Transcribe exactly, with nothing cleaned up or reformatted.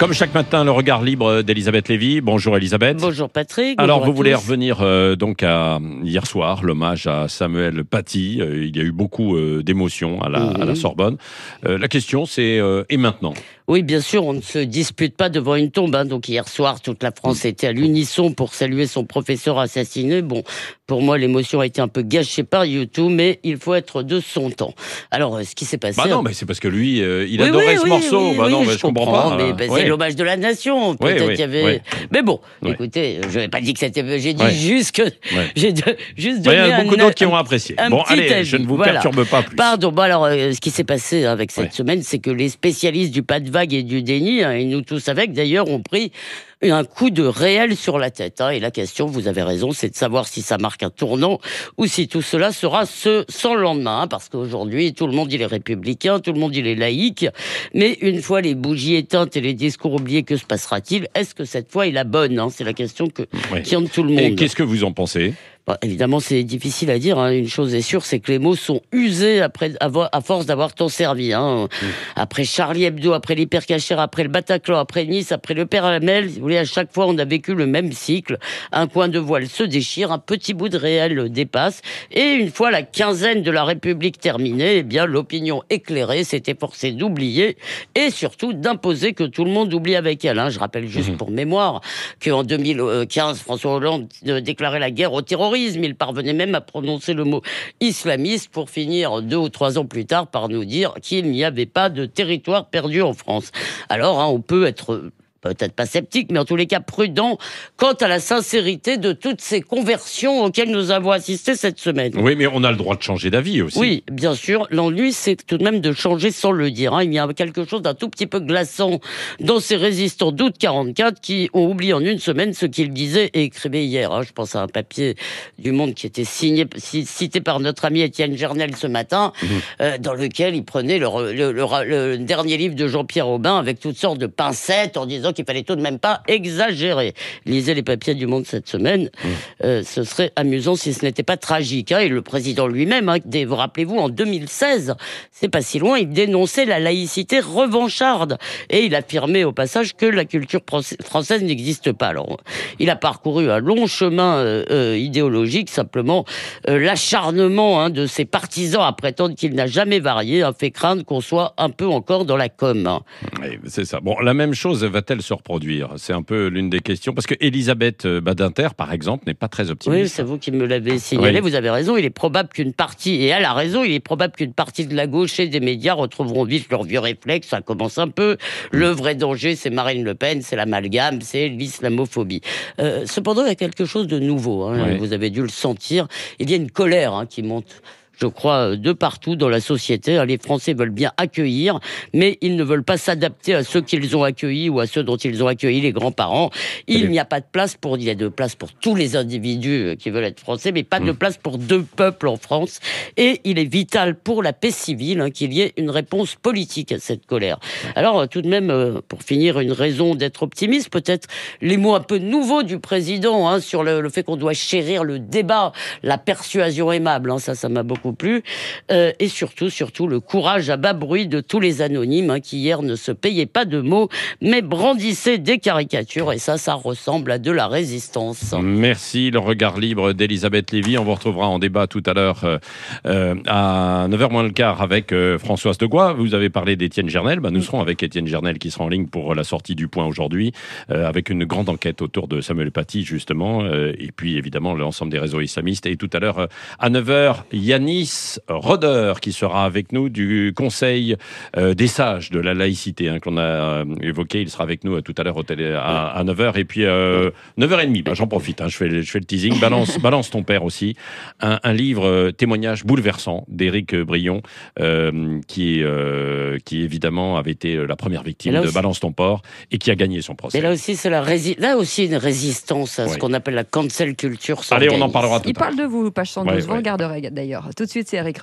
Comme chaque matin, le regard libre d'Elisabeth Lévy. Bonjour Elisabeth. Bonjour Patrick. Alors bonjour vous voulez tous. revenir euh, donc à hier soir, l'hommage à Samuel Paty. Euh, il y a eu beaucoup euh, d'émotions à la, Mmh. à la Sorbonne. Euh, la question c'est, euh, et maintenant ? Oui, bien sûr, on ne se dispute pas devant une tombe. Hein. Donc hier soir, toute la France était à l'unisson pour saluer son professeur assassiné. Bon, pour moi, l'émotion a été un peu gâchée par YouTube, mais il faut être de son temps. Alors, ce qui s'est passé... Bah non, mais c'est parce que lui, euh, il Oui, adorait oui, ce oui, morceau. oui, bah oui, non, bah, je, je comprends, comprends, pas. mais bah, Oui. c'est l'hommage de la nation. Peut-être oui, qu'il y avait... oui. Mais bon, Oui. écoutez, je n'ai pas dit que c'était... J'ai dit Oui. juste que... Oui. J'ai de- juste Il y donné a un- beaucoup d'autres qui un- ont apprécié. un Bon, petit allez, avis, je ne vous voilà. perturbe pas plus. Pardon, bon alors, euh, ce qui s'est passé avec cette Ouais. semaine, c'est que les spécialistes du pas de vague et du déni, hein, et nous tous avec d'ailleurs, ont pris un coup de réel sur la tête. Hein, et la question, vous avez raison, c'est de savoir si ça marque un tournant ou si tout cela sera ce sans lendemain. Hein, parce qu'aujourd'hui, tout le monde il est républicain, tout le monde il est laïque. Mais une fois les bougies éteintes et les discours oubliés, que se passera-t-il ? Est-ce que cette fois est la bonne ? Hein, c'est la question que, Ouais. qui hante tout le Et monde. qu'est-ce que vous en pensez ? Bon, évidemment, c'est difficile à dire. Hein. Une chose est sûre, c'est que les mots sont usés après avoir, à force d'avoir tant servi. Hein. Mmh. Après Charlie Hebdo, après l'Hypercacher, après le Bataclan, après Nice, après le Père Hamel, vous voulez, à chaque fois, on a vécu le même cycle. Un coin de voile se déchire, un petit bout de réel dépasse. Et une fois la quinzaine de la République terminée, eh bien, l'opinion éclairée s'est efforcée d'oublier et surtout d'imposer que tout le monde oublie avec elle. Hein. Je rappelle juste mmh. pour mémoire qu'en deux mille quinze, François Hollande déclarait la guerre au terrorisme. Il parvenait même à prononcer le mot islamiste pour finir deux ou trois ans plus tard par nous dire qu'il n'y avait pas de territoire perdu en France. Alors, hein, on peut être... peut-être pas sceptique, mais en tous les cas prudent quant à la sincérité de toutes ces conversions auxquelles nous avons assisté cette semaine. Oui, mais on a le droit de changer d'avis aussi. Oui, bien sûr. L'ennui, c'est tout de même de changer sans le dire. Hein. Il y a quelque chose d'un tout petit peu glaçant dans ces résistants d'août quarante-quatre qui ont oublié en une semaine ce qu'ils disaient et écrivaient hier. Hein. Je pense à un papier du Monde qui était signé, cité par notre ami Étienne Gernel ce matin, mmh. euh, dans lequel il prenait le, le, le, le dernier livre de Jean-Pierre Aubin avec toutes sortes de pincettes en disant qu'il fallait tout de même pas exagérer. Lisez les papiers du Monde cette semaine. Mmh. Euh, ce serait amusant si ce n'était pas tragique. Hein. Et le président lui-même, hein, vous rappelez-vous, en deux mille seize, c'est pas si loin, il dénonçait la laïcité revancharde. Et il affirmait au passage que la culture française n'existe pas. Alors, il a parcouru un long chemin euh, euh, idéologique, simplement euh, l'acharnement hein, de ses partisans à prétendre qu'il n'a jamais varié a fait craindre qu'on soit un peu encore dans la com. Hein. Oui, c'est ça. Bon, la même chose va-t-elle se reproduire ? C'est un peu l'une des questions. Parce que Elisabeth Badinter, par exemple, n'est pas très optimiste. Oui, c'est vous qui me l'avez signalé. Oui. Vous avez raison. Il est probable qu'une partie, et elle a raison, il est probable qu'une partie de la gauche et des médias retrouveront vite leurs vieux réflexes. Ça commence un peu. Le vrai danger, c'est Marine Le Pen, c'est l'amalgame, c'est l'islamophobie. Euh, cependant, il y a quelque chose de nouveau. Hein, oui. Vous avez dû le sentir. Il y a une colère hein, qui monte, je crois, de partout dans la société. Les Français veulent bien accueillir, mais ils ne veulent pas s'adapter à ceux qu'ils ont accueillis ou à ceux dont ils ont accueilli les grands-parents. Il n'y a pas de place pour, il y a de place pour tous les individus qui veulent être français, mais pas de place pour deux peuples en France. Et il est vital pour la paix civile hein, qu'il y ait une réponse politique à cette colère. Alors, tout de même, pour finir, une raison d'être optimiste, peut-être les mots un peu nouveaux du président hein, sur le, le fait qu'on doit chérir le débat, la persuasion aimable. Hein, ça, ça m'a beaucoup plus, euh, et surtout, surtout le courage à bas bruit de tous les anonymes hein, qui hier ne se payaient pas de mots, mais brandissaient des caricatures, et ça, ça ressemble à de la résistance. Merci, le regard libre d'Elisabeth Lévy. On vous retrouvera en débat tout à l'heure euh, à neuf heures moins le quart avec euh, Françoise Degois. Vous avez parlé d'Étienne Gernel. Bah, nous serons avec Étienne Gernel qui sera en ligne pour la sortie du Point aujourd'hui, euh, avec une grande enquête autour de Samuel Paty, justement, euh, et puis évidemment l'ensemble des réseaux islamistes. Et tout à l'heure, euh, à neuf heures, Yannick Roder qui sera avec nous du Conseil euh, des sages de la laïcité hein, qu'on a euh, évoqué. Il sera avec nous euh, tout à l'heure au télé, à, à neuf heures et puis euh, neuf heures trente. Bah, j'en profite, hein, je, fais, je fais le teasing. Balance, balance ton père aussi. Un, un livre euh, témoignage bouleversant d'Éric Brion euh, qui, euh, qui évidemment avait été la première victime de aussi, Balance ton père et qui a gagné son procès. Et là aussi, c'est la rési- là aussi une résistance à ce oui. qu'on appelle la cancel culture. Allez, on en parlera tout à l'heure. Il parle de vous, page cent douze, ouais, vous ouais. regarderez d'ailleurs. Tout de suite, c'est Eric